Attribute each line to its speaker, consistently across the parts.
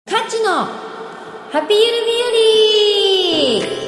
Speaker 1: カッチのハッピーゆる日和。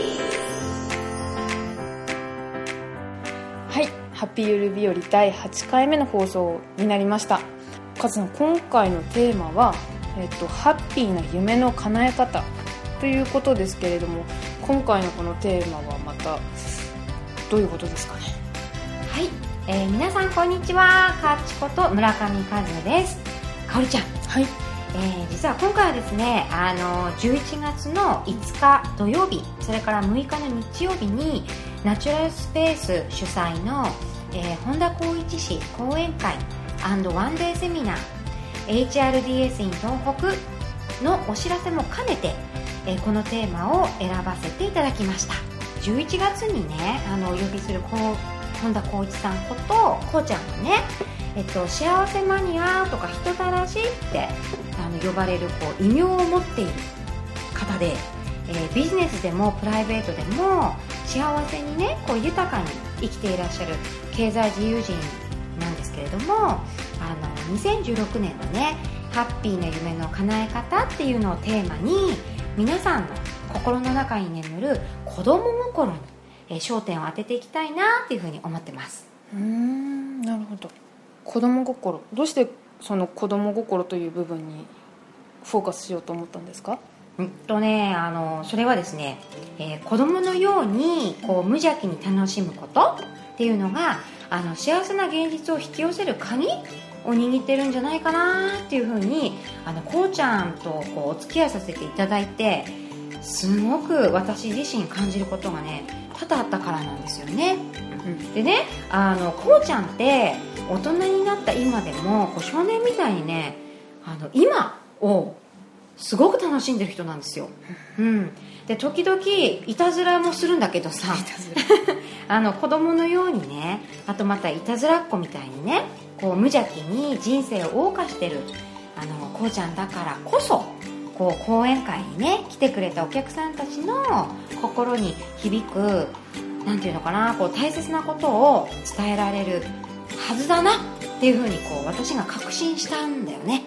Speaker 2: はい、ハッピーゆる日和第8回目の放送になりました。カズさん、今回のテーマは、ハッピーな夢の叶え方ということですけれども、今回のこのテーマはまたどういうことですかね。
Speaker 1: はい、皆さんこんにちは。カッチこと村上和也です。かおりちゃん、
Speaker 2: はい、
Speaker 1: 実は今回はですね、11月の5日土曜日、それから6日の日曜日にナチュラルスペース主催の、本田光一氏講演会&ワンデーセミナー HRDS in 東北のお知らせも兼ねて、このテーマを選ばせていただきました。11月にね、お呼びする本田光一さんことこうちゃんがね、幸せマニアとか人たらしって呼ばれる異名を持っている方で、ビジネスでもプライベートでも幸せにね豊かに生きていらっしゃる経済自由人なんですけれども、2016年のねハッピーな夢の叶え方っていうのをテーマに、皆さんの心の中に眠る子供心に焦点を当てていきたいなっていうふうに思ってます。
Speaker 2: なるほど。子供心、どうしてその子供心という部分にフォーカスしようと思ったんですか？
Speaker 1: それはですね、子供のように無邪気に楽しむことっていうのが幸せな現実を引き寄せる鍵を握ってるんじゃないかなっていうふうにこうちゃんとお付き合いさせていただいて、すごく私自身感じることがね多々あったからなんですよね。でね、こうちゃんって大人になった今でも少年みたいにね今をすごく楽しんでる人なんですよ。で時々いたずらもするんだけどさ子供のようにね、あとまたいたずらっ子みたいにね無邪気に人生を謳歌してるこうちゃんだからこそ、講演会にね来てくれたお客さんたちの心に響く、なんていうのかな、大切なことを伝えられるはずだなっていうふうに私が確信したんだよね。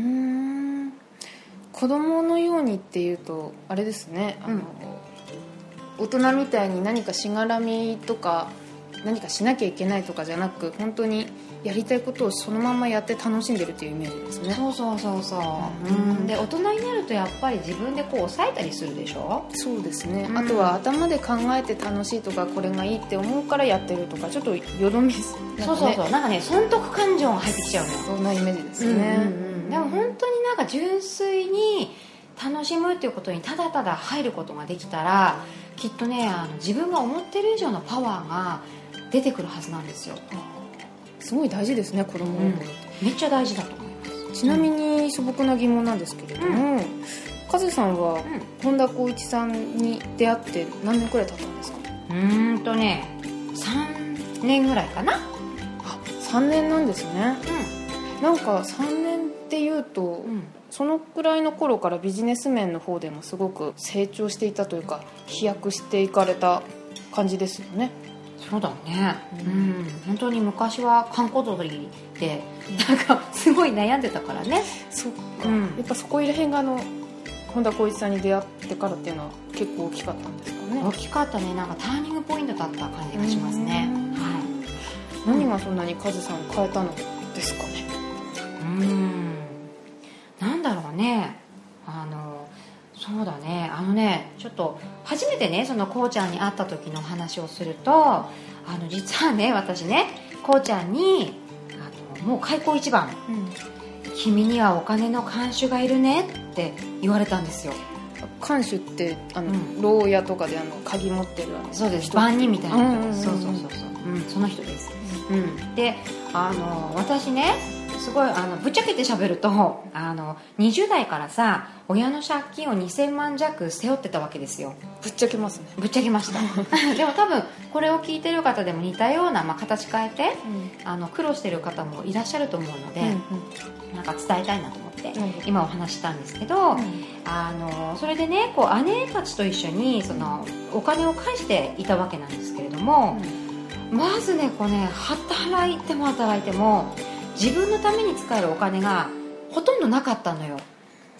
Speaker 2: 子供のようにっていうとあれですね、大人みたいに何かしがらみとか何かしなきゃいけないとかじゃなく、本当にやりたいことをそのままやって楽しんでるっていうイメージですね。
Speaker 1: そうで大人になるとやっぱり自分で抑えたりするでしょ。
Speaker 2: そうですね、あとは頭で考えて楽しいとかこれがいいって思うからやってるとか、ちょっとよどみです、
Speaker 1: なんかね損得感情が入ってきちゃうのよ。
Speaker 2: そんなイメージですね。
Speaker 1: でも本当になんか純粋に楽しむっていうことにただただ入ることができたら、きっとね自分が思ってる以上のパワーが出てくるはずなんですよ。
Speaker 2: すごい大事ですね、子供の頃って、
Speaker 1: めっちゃ大事だと思います。
Speaker 2: ちなみに素朴な疑問なんですけれども、カズさんは本田光一さんに出会って何年くらい経ったんですか
Speaker 1: ？3年ぐらいかな。
Speaker 2: 3年なんですね。なんか3年っていうと、そのくらいの頃からビジネス面の方でもすごく成長していたというか飛躍していかれた感じですよね。
Speaker 1: そうだね、本当に昔は観光鳥でなんかすごい悩んでたからね。
Speaker 2: そっか、やっぱそこら辺が本田光一さんに出会ってからっていうのは結構大きかったんですかね。
Speaker 1: 大きかったね。なんかターニングポイントだった感じがしますね。
Speaker 2: 何がそんなにカズさんを変えたのですかね。
Speaker 1: なんだろうね、そうだね、ちょっと初めてねそのこうちゃんに会った時の話をすると、実はね私ねこうちゃんにもう開口一番、君にはお金の看守がいるねって言われたんですよ。
Speaker 2: 看守って牢屋とかで鍵持ってる
Speaker 1: そうです、番人みたいな人、そう、その人です。で私ねすごいぶっちゃけて喋ると20代からさ親の借金を2000万弱背負ってたわけですよ。
Speaker 2: ぶっちゃけますね。
Speaker 1: ぶっちゃけましたでも多分これを聞いてる方でも似たような、形変えて、苦労してる方もいらっしゃると思うので、なんか伝えたいなと思って今お話したんですけど、それでね姉たちと一緒にそのお金を返していたわけなんですけれども、まずね働いても自分のために使えるお金がほとんどなかったのよ。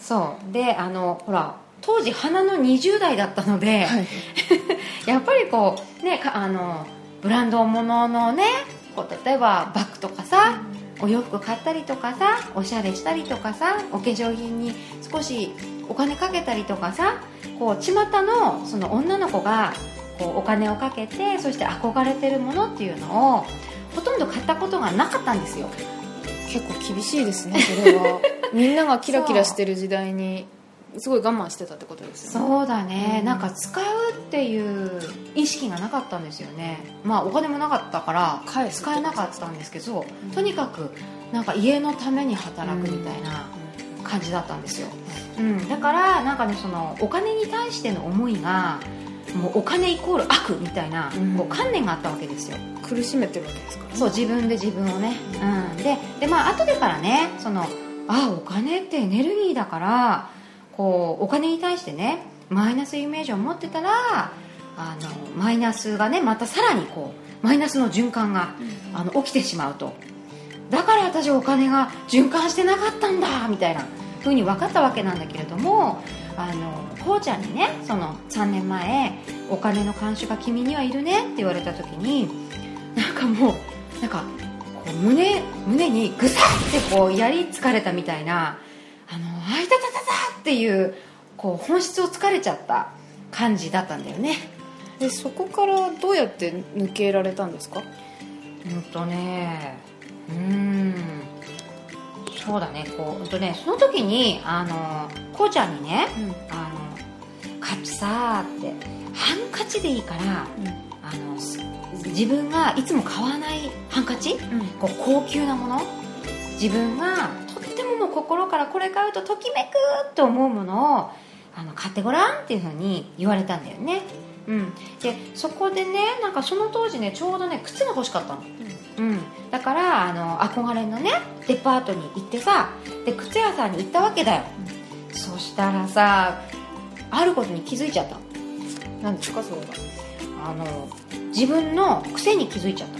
Speaker 1: そうでほら当時花の20代だったので、
Speaker 2: はい、
Speaker 1: やっぱりこうねブランド物のねこう例えばバッグとかさ、お洋服買ったりとかさ、おしゃれしたりとかさ、お化粧品に少しお金かけたりとかさ、こう巷のその女の子がこうお金をかけて、そして憧れてるものっていうのをほとんど買ったことがなかったんですよ。
Speaker 2: 結構厳しいですね、それは。みんながキラキラしてる時代にすごい我慢してたってことですよね。
Speaker 1: そうだね、なんか使うっていう意識がなかったんですよね。まあお金もなかったから使えなかったんですけど、とにかくなんか家のために働くみたいな感じだったんですよ、だからなんかね、そのお金に対しての思いがもうお金イコール悪みたいな、こう観念があったわけですよ。
Speaker 2: 苦しめてるわけですからね。
Speaker 1: そう、自分で自分をね、でまあ後でからね、そのお金ってエネルギーだから、こうお金に対してねマイナスイメージを持ってたら、マイナスがねまたさらにこうマイナスの循環が、起きてしまうと。だから私お金が循環してなかったんだみたいな風に分かったわけなんだけれども、こうちゃんにね、その3年前お金の慣習が君にはいるねって言われた時に、なんかもうなんかこう胸にグサッてこう槍つかれたみたいな、あいたたたたっていうこう本質をつかれちゃった感じだったんだよね。
Speaker 2: でそこからどうやって抜けられたんですか？
Speaker 1: そうだね、その時にこうちゃんにね、カチさーってハンカチでいいから、自分がいつも買わないハンカチ、こう高級なもの、自分がとってももう心からこれ買うとときめくと思うものを買ってごらんっていう風に言われたんだよね。でそこでね、なんかその当時ねちょうどね靴が欲しかったの、だから憧れのねデパートに行ってさ、で靴屋さんに行ったわけだよ、そしたらさ、あることに気づいちゃった。
Speaker 2: 何ですかそれが？
Speaker 1: 自分の癖に気づいちゃった。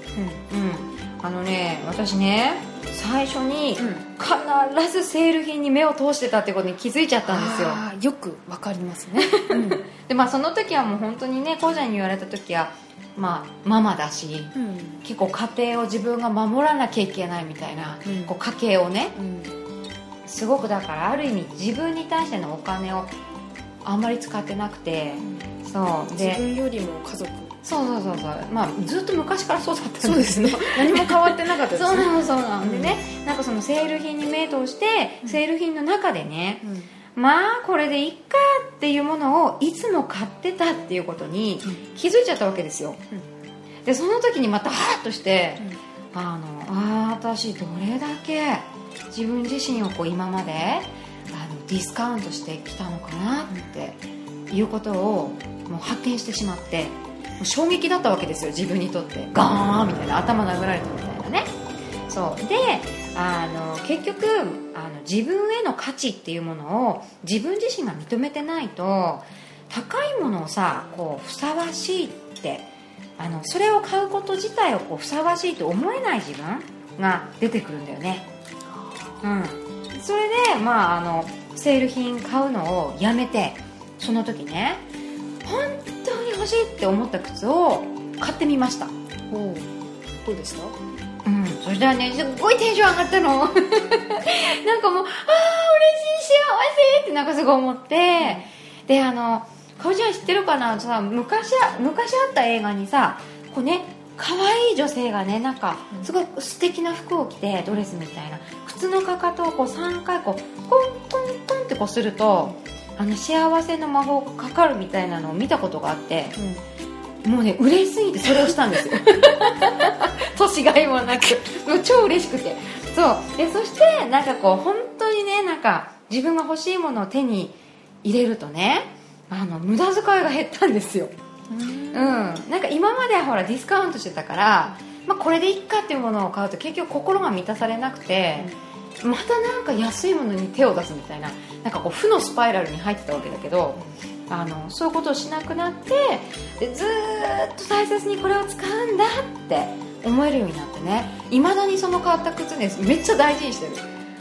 Speaker 1: 私ね最初に必ずセール品に目を通してたってことに気づいちゃったんですよ。
Speaker 2: よくわかりますね。
Speaker 1: でその時はもう本当にね、こうちゃんに言われた時はママだし、結構家庭を自分が守らなきゃいけないみたいな、こう家計をね、すごくだからある意味自分に対してのお金をあんまり使ってなくて、そうで
Speaker 2: 自分よりも家族、
Speaker 1: そうずっと昔からそうだったんです。
Speaker 2: そうですね。何も変わってなかったですね。
Speaker 1: そうなのでね、なんかそのセール品に目通して、セール品の中でね、これでいっかっていうものをいつも買ってたっていうことに気づいちゃったわけですよ。でその時にまたハーッとして、私どれだけ自分自身をこう今までディスカウントしてきたのかなっていうことをもう発見してしまって、もう衝撃だったわけですよ、自分にとって。ガーンみたいな、頭殴られたみたいなね。そうで結局自分への価値っていうものを自分自身が認めてないと、高いものをさこうふさわしいってそれを買うこと自体をこうふさわしいと思えない自分が出てくるんだよね。それでセール品買うのをやめて、その時ね本当に欲しいって思った靴を買ってみました。
Speaker 2: どうでした？
Speaker 1: そしたらね、すっごいテンション上がったの。なんかもう嬉しい、幸せってなんかすごい思って、でかおちゃん知ってるかな、さ昔あった映画にさ、こうね可愛い女性がね、なんかすごい素敵な服を着て、ドレスみたいな靴のかかとをこう3回こうコンコンコンってこうすると幸せの魔法がかかるみたいなのを見たことがあって、もうね嬉しすぎてそれをしたんですよ。年がいもなく、もう超嬉しくて、そしてなんかこう本当にね、なんか自分が欲しいものを手に入れるとね、無駄遣いが減ったんですよ。なんか今まではほらディスカウントしてたから、これでいっかっていうものを買うと結局心が満たされなくて、またなんか安いものに手を出すみたいな、なんかこう負のスパイラルに入ってたわけだけど、そういうことをしなくなって、でずーっと大切にこれを使うんだって思えるようになってね、未だにその買った靴ねめっちゃ大事にしてる。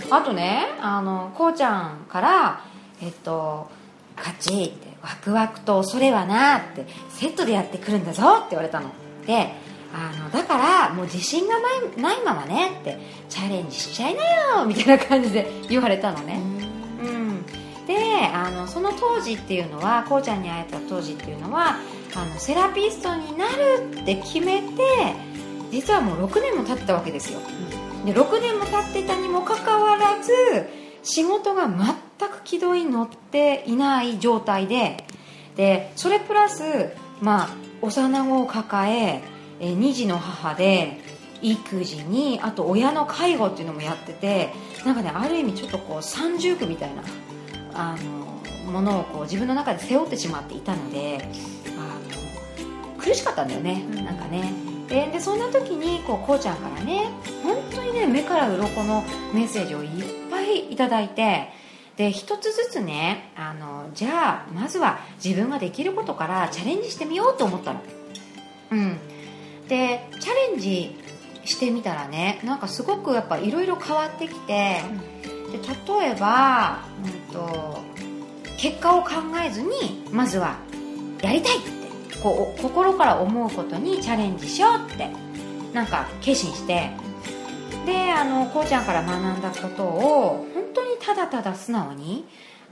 Speaker 1: あとねこうちゃんからカチってワクワクと恐れはなってセットでやってくるんだぞって言われたのでだからもう自信がないままねってチャレンジしちゃいなよみたいな感じで言われたのね。でその当時っていうのはこうちゃんに会えた当時っていうのはセラピストになるって決めて実はもう6年も経ってたわけですよ。で6年も経ってたにもかかわらず仕事が全く軌道に乗っていない状態でそれプラス幼子を抱え2児の母で育児にあと親の介護っていうのもやっててなんかねある意味ちょっとこう三重苦みたいなものをこう自分の中で背負ってしまっていたので苦しかったんだよね、なんかね。でそんな時にこうちゃんからね本当にね目から鱗のメッセージをいっぱいいただいてで一つずつねじゃあまずは自分ができることからチャレンジしてみようと思ったの。でチャレンジしてみたらねなんかすごくやっぱいろいろ変わってきて、で例えば、結果を考えずにまずはやりたいってこう心から思うことにチャレンジしようってなんか決心してでこうちゃんから学んだことを本当にただただ素直に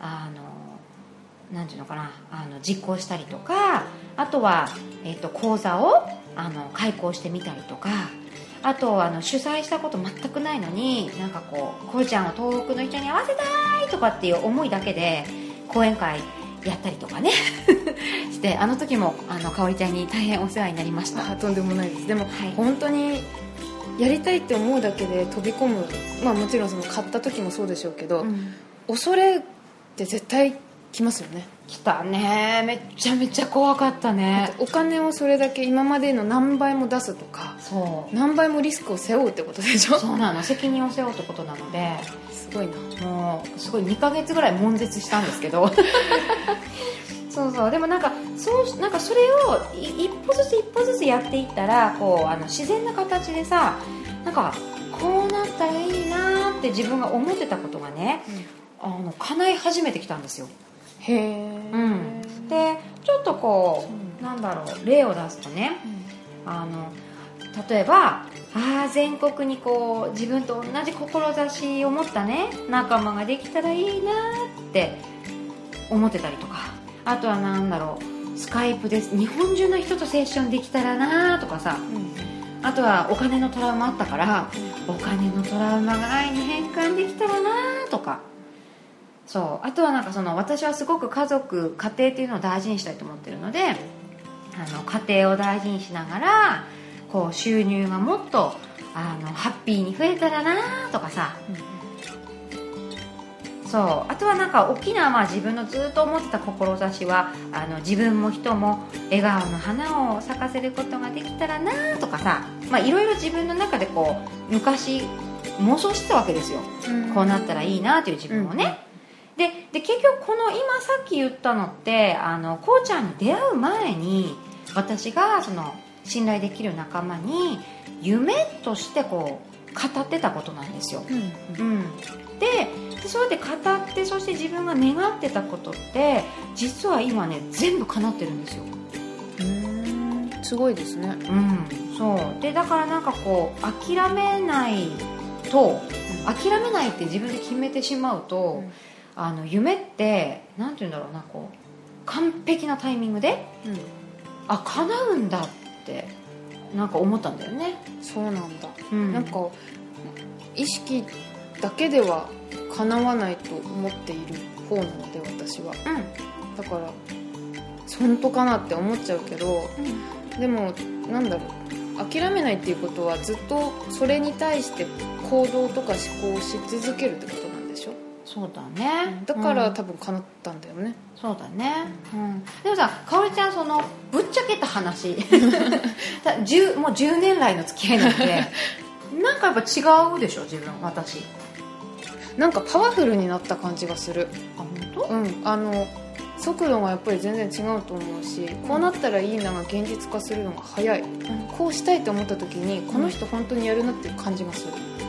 Speaker 1: なんていうのかな実行したりとかあとは、講座を開講してみたりとかあと主催したこと全くないのになんかこうちゃんを東北の人に会わせたいとかっていう思いだけで講演会やったりとかねしてあの時もかおりちゃんに大変お世話になりました。
Speaker 2: とんでもないです。でも、本当にやりたいって思うだけで飛び込む、もちろんその買った時もそうでしょうけど、恐れって絶対来ますよね。
Speaker 1: 来たね。めちゃめちゃ怖かったね。
Speaker 2: お金をそれだけ今までの何倍も出すとか何倍もリスクを背負うってことでしょ。
Speaker 1: そうなの。責任を背負うってことなのです
Speaker 2: ごいな。
Speaker 1: もうすごい2ヶ月ぐらい悶絶したんですけどそうでもなんかそれを一歩ずつやっていったらこう自然な形でさなんかこうなったらいいなって自分が思ってたことがね、叶い始めてきたんですよ。
Speaker 2: へえ、
Speaker 1: でちょっとこう、なんだろう例を出すとね、例えば全国にこう自分と同じ志を持ったね仲間ができたらいいなって思ってたりとかあとはなんだろうスカイプです日本中の人とセッションできたらなとかさ、あとはお金のトラウマあったから、お金のトラウマが愛に変換できたらなとかそうあとはなんか私はすごく家庭っていうのを大事にしたいと思ってるので家庭を大事にしながらこう収入がもっとハッピーに増えたらなとかさ、そうあとはなんか大きな、自分のずっと思ってた志は自分も人も笑顔の花を咲かせることができたらなとかさいろいろ自分の中でこう昔妄想してたわけですよ、こうなったらいいなという自分をね、で結局この今さっき言ったのってこうちゃんに出会う前に私が信頼できる仲間に夢としてこう語ってたことなんですよ、でそうやって語ってそして自分が願ってたことって実は今ね全部叶ってるんですよ。
Speaker 2: すごいですね。
Speaker 1: そうでだからなんかこう諦めないって自分で決めてしまうと、夢ってなんていうんだろうなこう完璧なタイミングで、叶うんだってなんか思ったんだよね。
Speaker 2: そうなんだ、なんか意識だけでは叶わないと思っている方なので私は、だから本当かなって思っちゃうけど、でもなんだろう諦めないっていうことはずっとそれに対して行動とか思考をし続けるってことなんでしょ。
Speaker 1: そうだね、
Speaker 2: だから多分叶ったんだよね。
Speaker 1: そうだね、でもさかおりちゃんぶっちゃけた話もう10年来の付き合いなのでなんかやっぱ違うでしょ私
Speaker 2: なんかパワフルになった感じがする。
Speaker 1: 本当？
Speaker 2: 速度がやっぱり全然違うと思うし、こうなったらいいなが現実化するのが早い、こうしたいと思った時にこの人本当にやるなっていう感じがする。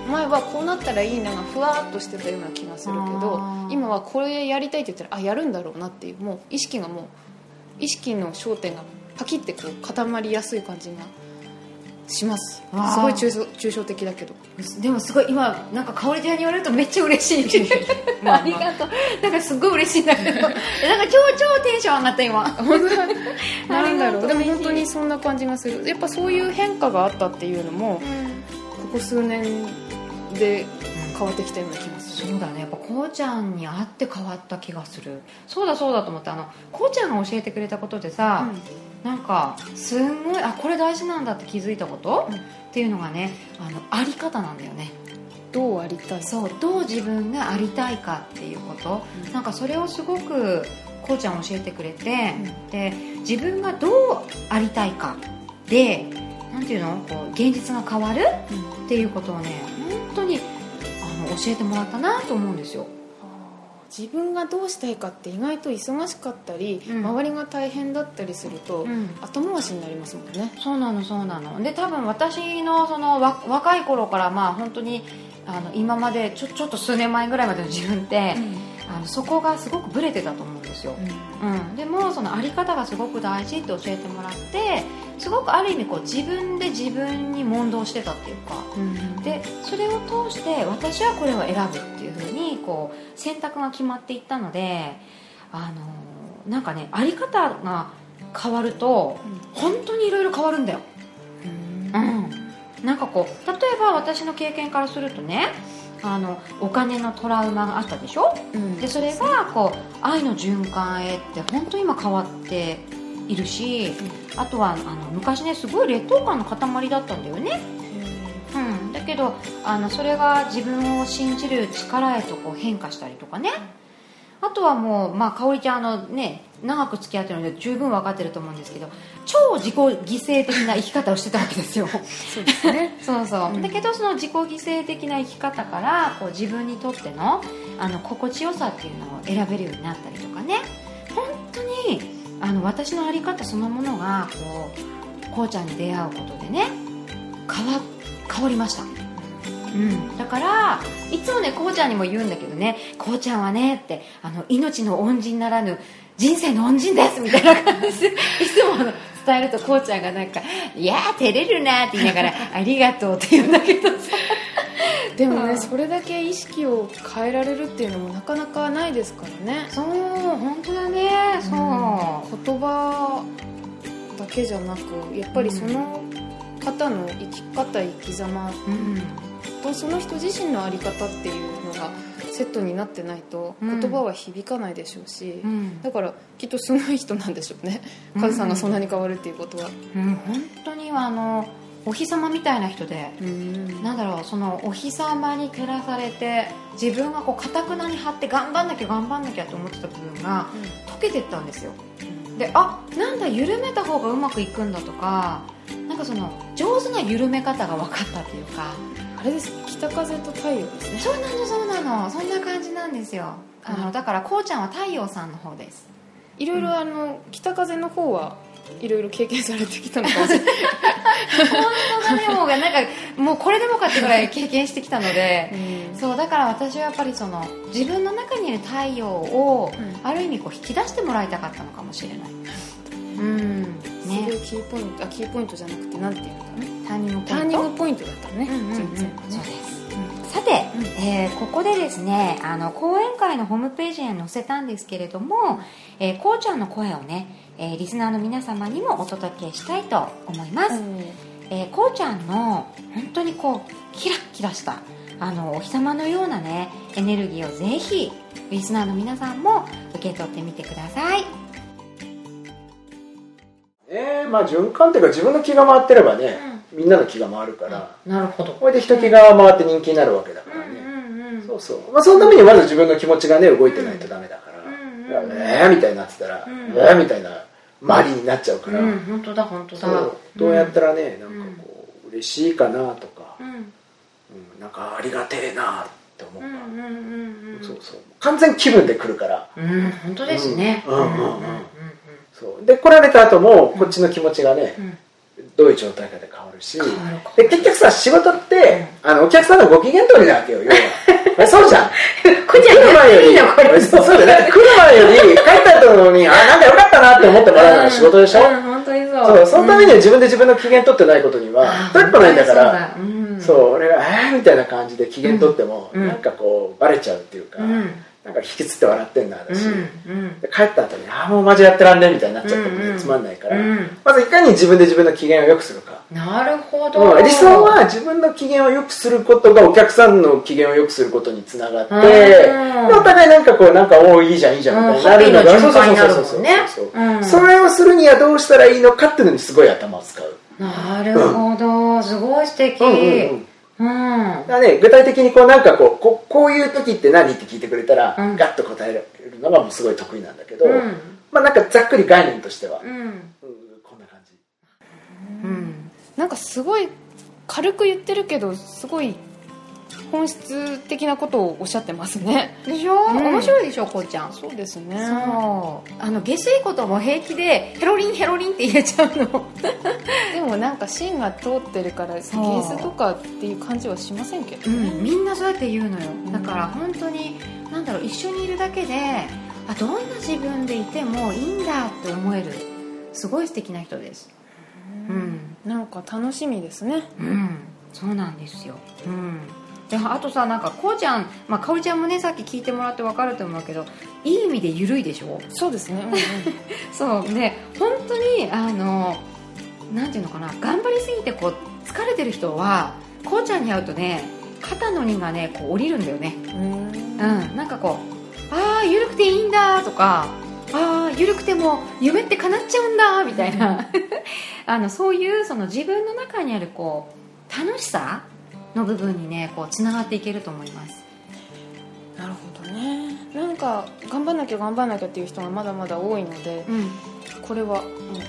Speaker 2: 前はこうなったらいいながふわっとしてたような気がするけど、今はこれやりたいって言ったらやるんだろうなっていう、もう意識の焦点がパキッてこう固まりやすい感じがします。すごい抽象的だけど、
Speaker 1: でもすごい今なんか香りちゃんに言われるとめっちゃ嬉しいありがとう。なんかすごい嬉しいんだけどなんか超テンション上がった今
Speaker 2: なんだろう、でも本当にそんな感じがする。やっぱそういう変化があったっていうのも、ここ数年で変わってきたような気がする。
Speaker 1: そうだね、やっぱこうちゃんに会って変わった気がする。そうだと思って、こうちゃんが教えてくれたことでさ、なんかすんごいこれ大事なんだって気づいたこと、っていうのがね、あり方なんだよね。
Speaker 2: どうありたい、
Speaker 1: そう、どう自分がありたいかっていうこと、なんかそれをすごくこうちゃん教えてくれて、で自分がどうありたいかで、なんていうの、こう現実が変わるっていうことをね、本当に教えてもらったなと思うんですよ。
Speaker 2: 自分がどうしたいかって意外と忙しかったり、周りが大変だったりすると、後回しになりますもんね。
Speaker 1: そうなので、多分私のその若い頃から、本当に今までちょっと数年前ぐらいまでの自分って、そこがすごくブレてたと思うんですよ、でもそのあり方がすごく大事って教えてもらって、すごくある意味こう自分で自分に問答してたっていうか、でそれを通して私はこれを選ぶっていう風にこう選択が決まっていったので、なんかね、あり方が変わると、本当にいろいろ変わるんだよ。なんかこう、例えば私の経験からするとね、お金のトラウマがあったでしょ、でそれがこう愛の循環へって本当に今変わっているし、あとは昔ね、すごい劣等感の塊だったんだよね、だけどそれが自分を信じる力へとこう変化したりとかね、あとはもう、かおりちゃんね、長く付き合ってるので十分分かってると思うんですけど、超自己犠牲的な生き方をしてたわけですよ
Speaker 2: そうですね
Speaker 1: そう、だけどその自己犠牲的な生き方からこう自分にとっての心地よさっていうのを選べるようになったりとかね、本当に私の在り方そのものがこうちゃんに出会うことでね、変わりました。だからいつもね、こうちゃんにも言うんだけどね、こうちゃんはねって命の恩人ならぬ人生の恩人ですみたいな感じでいつも伝えると、こうちゃんがなんかいやー照れるなって言いながらありがとうって言うんだけどさ
Speaker 2: でもね、それだけ意識を変えられるっていうのもなかなかないですからね。
Speaker 1: そう、本当だね。そう、
Speaker 2: 言葉だけじゃなく、やっぱりその方の生き方、生き様とその人自身の在り方っていうのがセットになってないと言葉は響かないでしょうし、だからきっとすごい人なんでしょうね、カズさんがそんなに変わるっていうことは。
Speaker 1: 本当にお日様みたいな人で、なんだろう、そのお日様に照らされて自分がこう堅くなに張って頑張んなきゃと思ってた部分が溶けてったんですよ。で、なんだ、緩めた方がうまくいくんだとか、なんかその上手な緩め方が分かったっていうか、
Speaker 2: あれですね、北風と太陽ですね。
Speaker 1: そうなの、そんな感じなんですよ。だからこうちゃんは太陽さんの方です。
Speaker 2: いろいろ北風の方はいろいろ経験されてきたのかもしれない
Speaker 1: 本当だね、なんかもうこれでもかってぐらい経験してきたので、そうだから私はやっぱりその自分の中にいる太陽を、ある意味こう引き出してもらいたかったのかもしれない。
Speaker 2: ね、キーポイントじゃなくて、なんていうのかな、
Speaker 1: ターニ
Speaker 2: ングポイントだったね。
Speaker 1: そうです。さて、ここでですね、講演会のホームページに載せたんですけれども、こうちゃんの声をね、リスナーの皆様にもお届けしたいと思います。こうちゃんの本当にこうキラッキラしたお日様のようなねエネルギーをぜひリスナーの皆さんも受け取ってみてください。
Speaker 3: 循環っていうか、自分の気が回ってればね、みんなの気が回るから、
Speaker 1: なるほど。
Speaker 3: これで人気が回って人気になるわけだからね。そうそう。そのためにまず自分の気持ちがね動いてないとダメだから、みたいになってたら、みたいな周りになっちゃうから。
Speaker 1: 本当だ。
Speaker 3: どうやったらね、なんかこう嬉しいかなとか、なんかありがてえなって思うから。そう。完全気分で来るから。
Speaker 1: 本当ですね。
Speaker 3: そうで来られた後もこっちの気持ちがね、どういう状態かで変わるし、で結局さ仕事って、お客さんのご機嫌取りなわけよ要はそうじゃん
Speaker 1: これじゃ来る前より
Speaker 3: そうだよね、来る前より帰った後になんかよかったなって思ってもらうのが仕事でしょ、
Speaker 1: 本当にそう。
Speaker 3: そのためには自分で自分の機嫌取ってないことには取っぱないんだから、そう俺がみたいな感じで機嫌取っても、なんかこうバレちゃうっていうか、なんか引きつって笑ってんなだし、で帰った後にもうマジやってらんねえみたいになっちゃってもつまんないから、まずいかに自分で自分の機嫌を良くするか。
Speaker 1: なるほど。
Speaker 3: 理想は自分の機嫌を良くすることがお客さんの機嫌を良くすることにつながって、でお互いなんかこうなんかいいじゃんいいじゃんみたいになるのが、それをするにはどうしたらいいのかっていうのにすごい頭を使う。
Speaker 1: なるほど、すごい素敵。
Speaker 3: だね、具体的にこうなんかこういう時って何って聞いてくれたら、ガッと答えるのがもうすごい得意なんだけど、まあなんかざっくり概念としては、こんな感じ。
Speaker 2: なんかすごい軽く言ってるけどすごい本質的なことをおっしゃってますね。
Speaker 1: でしょ、面白いでしょこうちゃん。
Speaker 2: そうですね。
Speaker 1: そう下水ことも平気でヘロリンヘロリンって言えちゃうの
Speaker 2: でもなんか芯が通ってるからゲスとかっていう感じはしませんけどね、
Speaker 1: みんなそうやって言うのよ。だから本当になんだろう、一緒にいるだけでどんな自分でいてもいいんだって思えるすごい素敵な人です。
Speaker 2: なんか楽しみですね。
Speaker 1: そうなんですよ。であとさ、なんかこうちゃん、かおりちゃんもねさっき聞いてもらって分かると思うけど、いい意味で緩いでしょ。
Speaker 2: そうですね。
Speaker 1: そうね、本当になんていうのかな、頑張りすぎてこう疲れてる人はこうちゃんに会うとね、肩の荷がねこう降りるんだよね。なんかこう緩くていいんだとか、緩くても夢って叶っちゃうんだみたいなそういうその自分の中にあるこう楽しさの部分にねこうつながっていけると思います。
Speaker 2: なるほどね。なんか頑張んなきゃっていう人がまだまだ多いので、これは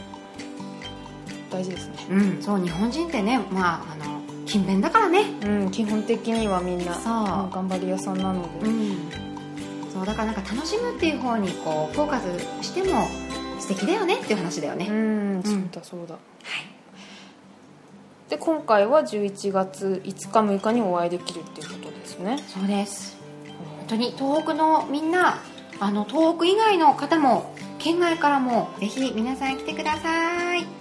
Speaker 2: 大事ですね。
Speaker 1: そう、日本人ってね、勤勉だからね。
Speaker 2: 基本的にはみんな頑張り屋さんなので、
Speaker 1: そうだからなんか楽しむっていう方にこうフォーカスしても素敵だよねっていう話だよね。
Speaker 2: そうだ。で今回は11月5日6日にお会いできるっていうことですね。
Speaker 1: そうです。本当に東北のみんな、東北以外の方も県外からもぜひ皆さん来てください。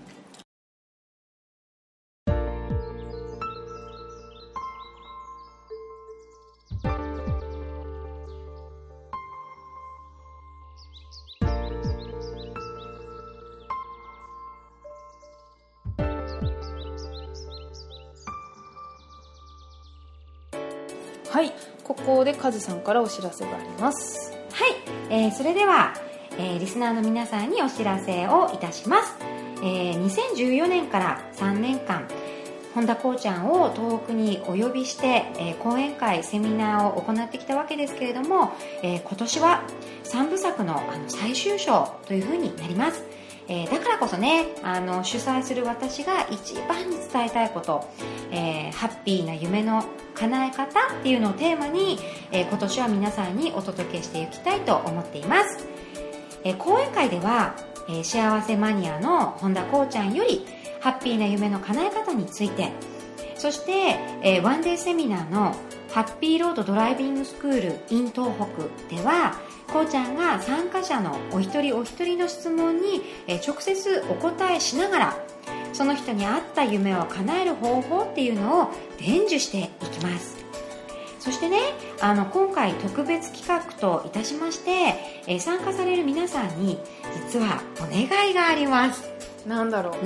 Speaker 2: はい、ここでカズさんからお知らせがあります。
Speaker 1: はい、それでは、リスナーの皆さんにお知らせをいたします。2014年から3年間本田こうちゃんを東北にお呼びして、講演会セミナーを行ってきたわけですけれども、今年は3部作の最終章というふうになります。だからこそね、主催する私が一番に伝えたいこと、ハッピーな夢の叶え方っていうのをテーマに、今年は皆さんにお届けしていきたいと思っています。講演会では、幸せマニアの本田こうちゃんよりハッピーな夢の叶え方について、そして、ワンデーセミナーのハッピーロードドライビングスクール in 東北ではこうちゃんが参加者のお一人お一人の質問に直接お答えしながら、その人に合った夢を叶える方法っていうのを伝授していきます。そしてね、今回特別企画といたしまして、参加される皆さんに実はお願いがあります。
Speaker 2: なんだろう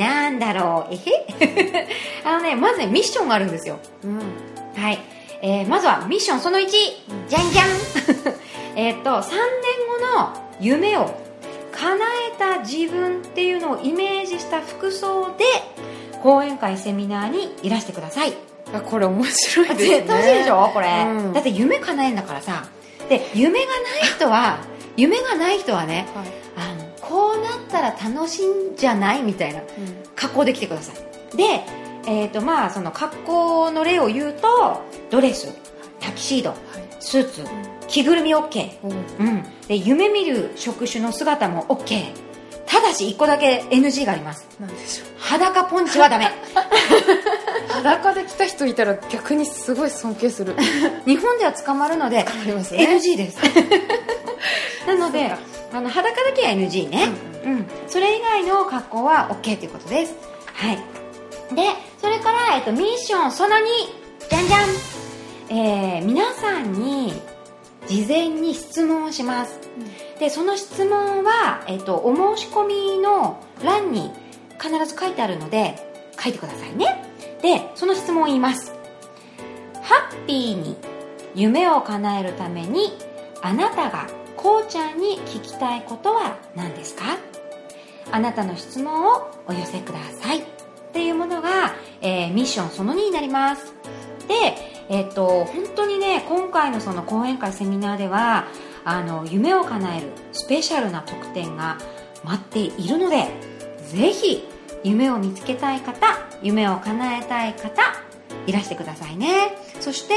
Speaker 1: まずねミッションがあるんですよ。はい、まずはミッションその1、じゃんじゃん3年後の夢を叶えた自分っていうのをイメージした服装で講演会セミナーにいらしてください。
Speaker 2: これ面白いですね。
Speaker 1: 絶対楽しいでしょこれ、だって夢叶えるんだからさ。で夢がない人はね、こうなったら楽しいんじゃないみたいな格好で来てください。で、その格好の例を言うと、ドレス、タキシード、スーツ、着ぐるみ OK、で夢見る職種の姿も OK。ただし1個だけ NG があります。
Speaker 2: 何でしょう。
Speaker 1: 裸ポンチはダメ
Speaker 2: 裸で来た人いたら逆にすごい尊敬する。
Speaker 1: 日本では捕まるので
Speaker 2: 捕まりますね。
Speaker 1: NG ですなので裸だけは NG ね、それ以外の格好は OK ということです。はい。でそれから、ミッションその2、じゃんじゃん、皆さんに事前に質問をします、でその質問は、お申し込みの欄に必ず書いてあるので書いてくださいね。でその質問を言います。ハッピーに夢を叶えるためにあなたがこうちゃんに聞きたいことは何ですか？あなたの質問をお寄せくださいっていうものが、ミッションその2になります。で、本当にね今回のその講演会セミナーでは夢を叶えるスペシャルな特典が待っているので、ぜひ夢を見つけたい方、夢を叶えたい方いらしてくださいね。そして、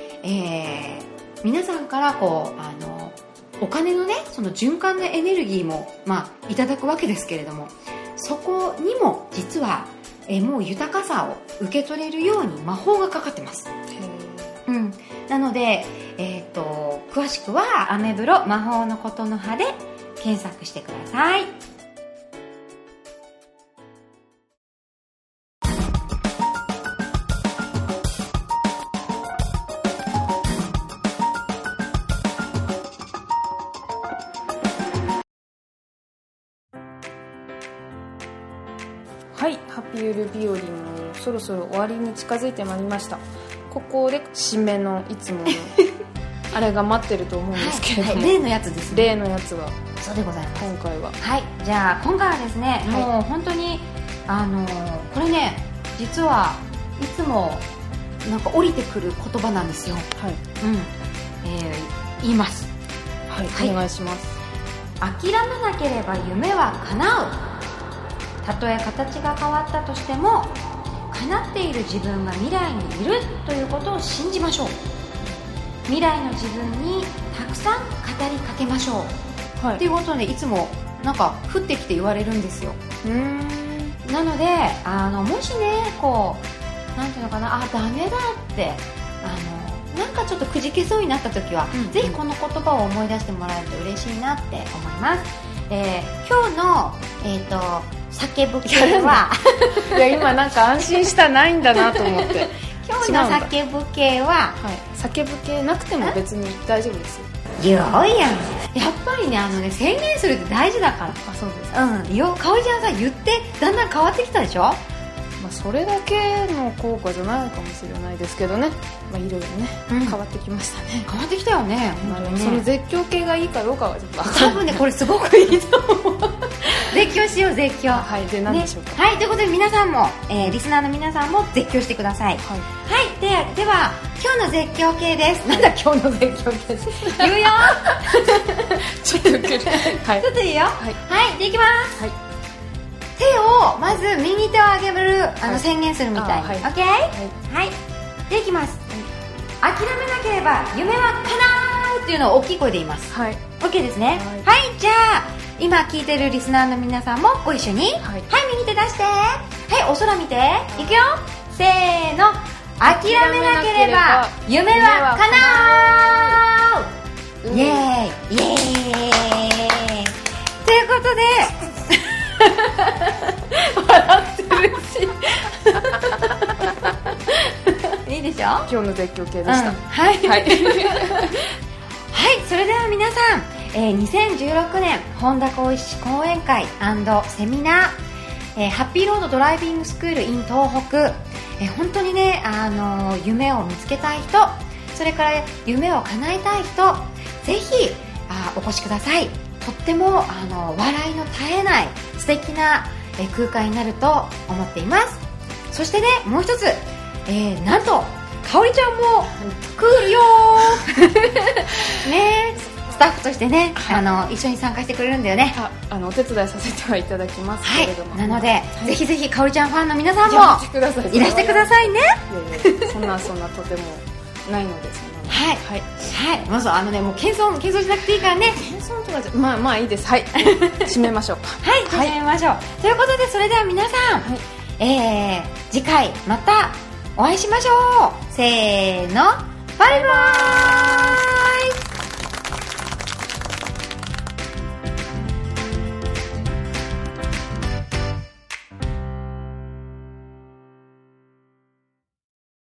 Speaker 1: 皆さんからお金のねその循環のエネルギーも、いただくわけですけれども、そこにも実は、もう豊かさを受け取れるように魔法がかかってます。なので、詳しくはアメブロ魔法のことの葉で検索してください。
Speaker 2: はい、ハッピーゆる日和もそろそろ終わりに近づいてまいりました。ここで締めのいつものあれが待ってると思うんですけれども、
Speaker 1: 例のやつですね。
Speaker 2: 例のやつは
Speaker 1: そうでございます。
Speaker 2: 今回は
Speaker 1: じゃあ今回はですね、もう本当にこれね実はいつもなんか降りてくる言葉なんですよ。言います。
Speaker 2: お願いします。
Speaker 1: 諦めなければ夢は叶う。たとえ形が変わったとしても叶っている自分が未来にいるということを信じましょう。未来の自分にたくさん語りかけましょう、っていうことでいつもなんか降ってきて言われるんですよ。なのでもしねなんていうのかな、ダメだってなんかちょっとくじけそうになった時は、ぜひこの言葉を思い出してもらえると嬉しいなって思います。今日の叫ぶ系はい
Speaker 2: や今なんか安心したないんだなと思って
Speaker 1: 今日の叫ぶ系は、
Speaker 2: 叫ぶ系なくても別に大丈夫ですよ。
Speaker 1: 言おうやん。やっぱりね宣言するって大事だから。
Speaker 2: そうですか。
Speaker 1: かおりちゃんさ言ってだんだん変わってきたでしょ。
Speaker 2: それだけの効果じゃないかもしれないですけどね、いろいろね、変わってきましたね。
Speaker 1: 変わってきたよね。
Speaker 2: その絶叫系がいいかどうかはちょっと
Speaker 1: 多分ねこれすごくいいと思う絶叫しよう絶叫。
Speaker 2: で何でしょうか。
Speaker 1: ということで皆さんも、リスナーの皆さんも絶叫してください。では今日の絶叫系です。なんだ今日の絶叫系です言うよ
Speaker 2: ちょっとウケる
Speaker 1: ちょっといいよ。でいきます。手をまず右手を上げる宣言するみたいに。 OK？ でいきます。諦めなければ夢は叶うっていうのを大きい声で言います。OK ですね。じゃあ今聞いてるリスナーの皆さんもご一緒に。右手出して。お空見ていくよ。せーの。諦めなければ夢は叶う。イエーイイエーイということで笑ってるしいいでしょ。
Speaker 2: 今日の絶叫系でした。
Speaker 1: それでは皆さん、2016年本田光一講演会&セミナー、ハッピーロードドライビングスクール in 東北、本当にね夢を見つけたい人、それから夢を叶えたい人、ぜひお越しください。とっても笑いの絶えない素敵な空間になると思っています。そしてねもう一つ、なんとかおりちゃんも来るよね、スタッフとしてね、一緒に参加してくれるんだよね。
Speaker 2: お手伝いさせてはいただきますけれども、
Speaker 1: なので、ぜひぜひかおりちゃんファンの皆さんもいらしてくださいね。
Speaker 2: そんなとてもないので。
Speaker 1: まずもう謙遜しなくていいからね。
Speaker 2: 謙遜とかじゃいいです。締めましょうか。
Speaker 1: 締めましょう。ということでそれでは皆さん、 次回またお会いしましょう。せーの、バイバーイ。